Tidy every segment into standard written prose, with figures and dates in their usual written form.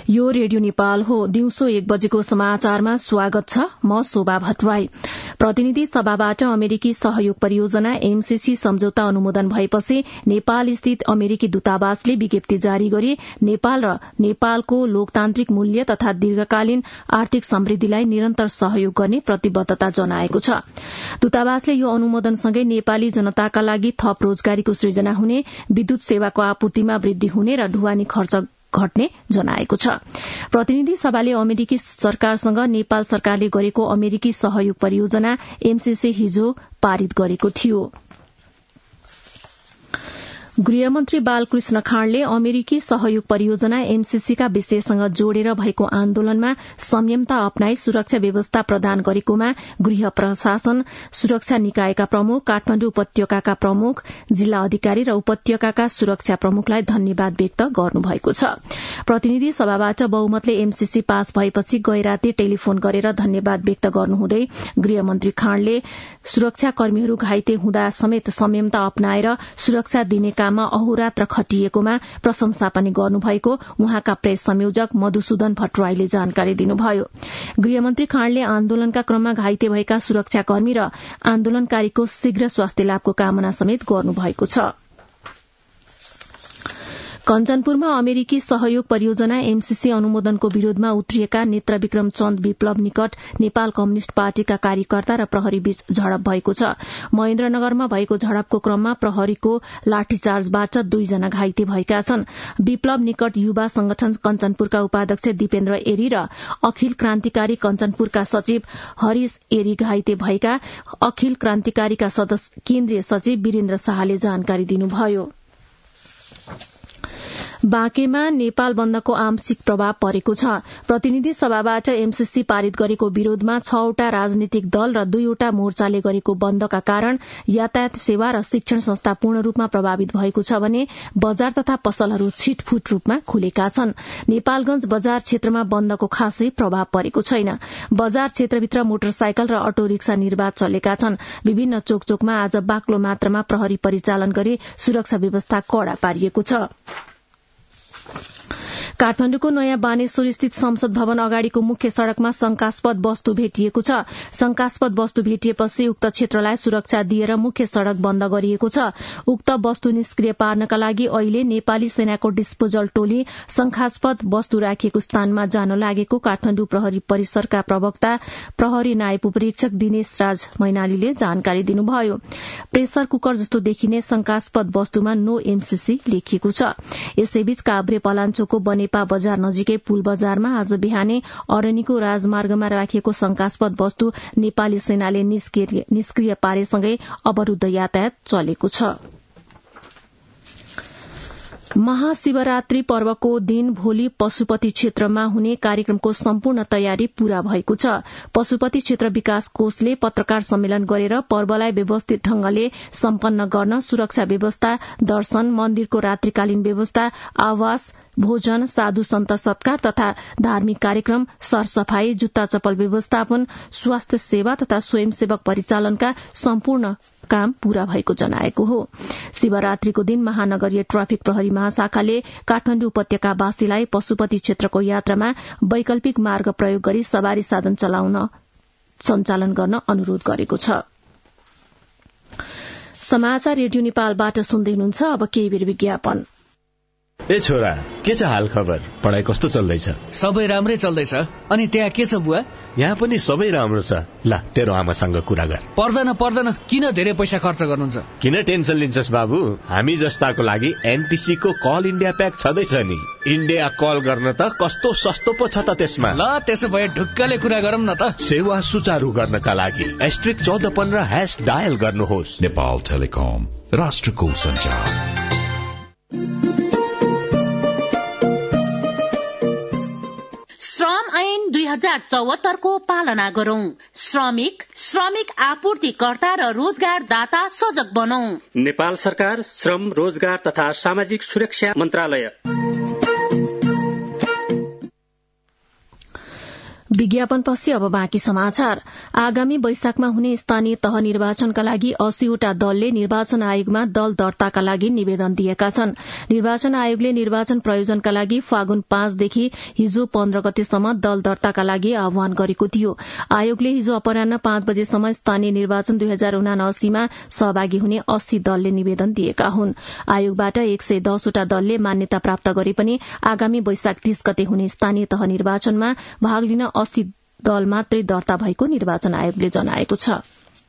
यो रेडियो नेपाल हो। दिउँसो 1 बजेको समाचारमा स्वागत छ। म शोभा भट्टराई। प्रतिनिधि सभाबाट अमेरिकी सहयोग परियोजना एमसीसी सम्झौता अनुमोदन भएपछि नेपाल स्थित अमेरिकी दूतावासले विज्ञप्ति जारी गरी नेपाल र नेपालको लोकतान्त्रिक मूल्य तथा दीर्घकालीन आर्थिक समृद्धिलाई निरन्तर सहयोग गर्ने प्रतिबद्धता जनाएको छ। दूतावासले यो अनुमोदनसँगै नेपाली जनताका लागि थप रोजगारीको सृजना हुने, विद्युत सेवाको आपूर्तिमा वृद्धि हुने र ढुवानी खर्च घट्ने जनाएको छ। प्रतिनिधि सभाले अमेरिकी सरकारसँग नेपाल सरकारले गरेको अमेरिकी सहयोग परियोजना एमसीसी हिजो पारित गरेको थियो। गृहमन्त्री बालकृष्ण खाँडले अमेरिकी सहयोग परियोजना एमसीसीका विषयसँग जोडेर भएको आन्दोलनमा संयमता अपनाई सुरक्षा व्यवस्था प्रदान गरेकोमा गृह प्रशासन, सुरक्षा निकायका प्रमुख, काठमाडौँ उपत्यकाका प्रमुख, जिल्ला अधिकारी र उपत्यकाका सुरक्षा प्रमुखलाई धन्यवाद व्यक्त गर्नुभएको छ। प्रतिनिधि सभाबाट बहुमतले एमसीसी पास भएपछि गैराती टेलिफोन गरेर धन्यवाद व्यक्त गर्नुहुँदै गृहमन्त्री खाँडले सुरक्षाकर्मीहरू घाइते हुँदा समेत संयमता अपनाएर सुरक्षा दिने अहोरात्र खटिएकोमा प्रशंसा पनि गर्नुभएको उहाँका प्रेस संयोजक मधुसूदन भट्टराईले जानकारी दिनुभयो। गृहमन्त्री खाँडले आन्दोलनका क्रममा घाइते भएका सुरक्षाकर्मी र आन्दोलनकारीको शीघ्र स्वास्थ्य लाभको कामना समेत गर्नुभएको छ। कञ्चनपुरमा अमेरिकी सहयोग परियोजना एमसीसी अनुमोदनको विरोधमा उत्रिएका नेत्रविक्रम चन्द विप्लव निकट नेपाल कम्युनिष्ट पार्टीका कार्यकर्ता र प्रहरीबीच झडप भएको छ। महेन्द्रनगरमा भएको झडपको क्रममा प्रहरीको लाठीचार्जबाट 2 जना घाइते भएका छन्। विप्लव निकट युवा संगठन कञ्चनपुरका उपाध्यक्ष दिपेन्द्र एरी र अखिल क्रान्तिकारी कञ्चनपुरका सचिव हरिश एरी घाइते भएका अखिल क्रान्तिकारीका सदस्य केन्द्रीय सचिव वीरेन्द्र शाहले जानकारी दिनुभयो। बाँकेमा नेपाल बन्दको आंशिक प्रभाव परेको छ। प्रतिनिधि सभाबाट एमसीसी पारित गरेको विरोधमा 6 वटा राजनीतिक दल र 2 वटा मोर्चाले गरेको बन्दका कारण यातायात सेवा र शिक्षण संस्था पूर्ण रूपमा प्रभावित भएको छ भने बजार तथा पसलहरू छिटफुट रूपमा खुलेका छन्। नेपालगंज बजार क्षेत्रमा बन्दको खासै प्रभाव परेको छैन। बजार क्षेत्रभित्र मोटरसाइकल र अटो रिक्सा निर्बाध चलेका छन्। विभिन्न चोकचोकमा आज बाक्लो मात्रामा प्रहरी परिचालन गरी सुरक्षा व्यवस्था कड़ा पारिएको छ। काठमाडौँको नयाँ बानेश्वर स्थित संसद भवन अगाडिको मुख्य सड़कमा शंकास्पद वस्तु भेटिएको छ। शंकास्पद वस्तु भेटिएपछि उक्त क्षेत्रलाई सुरक्षा दिएर मुख्य सड़क बन्द गरिएको छ। उक्त वस्तु निष्क्रिय पार्नका लागि अहिले नेपाली सेनाको डिस्पोजल टोली शंकास्पद वस्तु राखिएको स्थानमा जान लागेको काठमाडौँ प्रहरी परिसरका प्रवक्ता प्रहरी नायब उपरीक्षक दिनेश राज मैनालीले जानकारी दिनुभयो। प्रेसर कुकर जस्तो देखिने शंकास्पद वस्तुमा नो एमसीसी लेखिएको छ। यसैबीच काभ्रे पलाञ्चोकको बनेपा बजार नजिकै पुल बजारमा आज बिहानै अरनीको राजमार्गमा राखिएको शंकास्पद वस्तु नेपाली सेनाले निष्क्रिय पारेसँगै अवरूद्ध यातायात चलेको छ। महाशिवरात्रि पर्वको दिन भोलि पशुपति क्षेत्रमा हुने कार्यक्रमको सम्पूर्ण तयारी पूरा भएको छ। पशुपति क्षेत्र विकास कोषले पत्रकार सम्मेलन गरेर पर्वलाई व्यवस्थित ढंगले सम्पन्न गर्न सुरक्षा व्यवस्था, दर्शन, मन्दिरको रात्रिकालीन व्यवस्था, आवास, भोजन, साधु सन्त सत्कार तथा धार्मिक कार्यक्रम, सरसफाई, जुत्ता चप्पल व्यवस्थापन, स्वास्थ्य सेवा तथा स्वयंसेवक परिचालनका सम्पूर्ण काम पूरा भएको जनाएको हो। शिवरात्रिको दिन महानगरीय ट्राफिक प्रहरी महाशाखाले काठमाडौँ उपत्यकावासीलाई पशुपति क्षेत्रको यात्रामा वैकल्पिक मार्ग प्रयोग गरी सवारी साधन सञ्चालन गर्न अनुरोध गरेको छ। समाचार रेडियो नेपालबाट सुन्दै हुनुहुन्छ। अब केही बेर विज्ञापन। ए छोरा, के छ हाल खबर? पढाइ कस्तो चल्दैछ? सबै राम्रै चल्दैछ। अनि त्यहाँ के छ बुवा? यहाँ पनि सबै राम्रो छ। ल, तेरो आमासँग कुरा गर। पर्दैन, किन धेरै पैसा खर्च गर्नुहुन्छ? किन टेन्सन लिन्छस् बाबु? हामी जस्ताको लागि एनटीसी को कल इन्डिया प्याक छँदैछ नि। इन्डिया कल गर्न त कस्तो सस्तो पो छ त त्यसमा। ल, त्यसो भए ढुक्कले कुरा गरौँ न त। सेवा सुचारू गर्नका लागि *1415# डायल गर्नुहोस्। नेपाल टेलिकम, राष्ट्रको सञ्चार। श्रम ऐन 2074 को पालना गरौं। श्रमिक आपूर्तिकर्ता र रोजगारदाता सजग बनौं। नेपाल सरकार, श्रम, रोजगार तथा सामाजिक सुरक्षा मन्त्रालय। विज्ञापनपछि अब बाँकी समाचार। आगामी वैशाखमा हुने स्थानीय तह निर्वाचनका लागि 80वटा दलले निर्वाचन आयोगमा दल दर्ताका लागि निवेदन दिएका छन्। निर्वाचन आयोगले निर्वाचन प्रयोजनका लागि फागुन 5 देखि हिजो 15 गतेसम्म दल दर्ताका लागि आह्वान गरेको थियो। आयोगले हिजो अपराह्न 5 बजेसम्म स्थानीय निर्वाचन 2079 मा सहभागी हुने 80 दलले निवेदन दिएका हुन्। आयोगबाट 110 वटा दलले मान्यता प्राप्त गरे पनि आगामी वैशाख 30 गते हुने स्थानीय तह निर्वाचनमा भाग लिन 80 दल मात्रै दर्ता भएको निर्वाचन आयोगले जनाएको छ।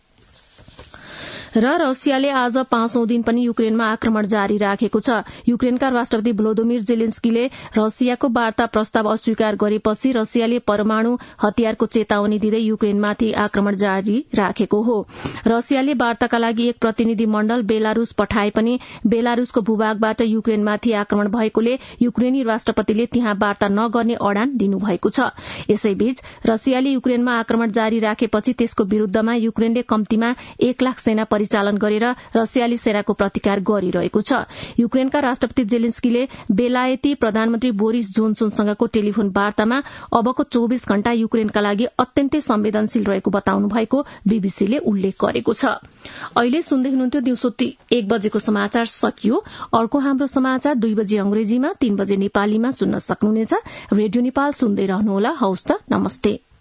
र रसियाले आज 5औं दिन पनि युक्रेनमा आक्रमण जारी राखेको छ। युक्रेनका राष्ट्रपति भ्लोदिमिर जेलेन्स्कीले रसियाको वार्ता प्रस्ताव अस्वीकार गरेपछि रसियाले परमाणु हतियारको चेतावनी दिँदै युक्रेनमाथि आक्रमण जारी राखेको हो। रसियाले वार्ताका लागि एक प्रतिनिधि मण्डल बेलारूस पठाए पनि बेलारूसको भूभागबाट युक्रेनमाथि आक्रमण भएकोले युक्रेनी राष्ट्रपतिले त्यहाँ वार्ता नगर्ने अडान लिनुभएको छ। यसैबीच रसियाले युक्रेनमा आक्रमण जारी राखेपछि त्यसको विरूद्धमा युक्रेनले कम्तीमा 1 लाख सेना परिचालन गरेर रसियाली सेनाको प्रतिकार गरिरहेको छ। युक्रेनका राष्ट्रपति जेलेन्स्कीले बेलायती प्रधानमन्त्री बोरिस जोन्सनसँगको टेलिफोन वार्तामा अबको 24 घण्टा युक्रेनका लागि अत्यन्तै संवेदनशील रहेको बताउनु भएको बीबीसीले उल्लेख गरेको छ। अहिले सुन्दै हुनुहुन्थ्यो दिउँसो 1 बजेको समाचार सकियो। अर्को हाम्रो समाचार 2 बजे अंग्रेजीमा 3 बजे नेपालीमा सुन्न सक्नुहुनेछ। रेडियो नेपाल सुन्दै रहनुहोला। हवस् त, नमस्ते।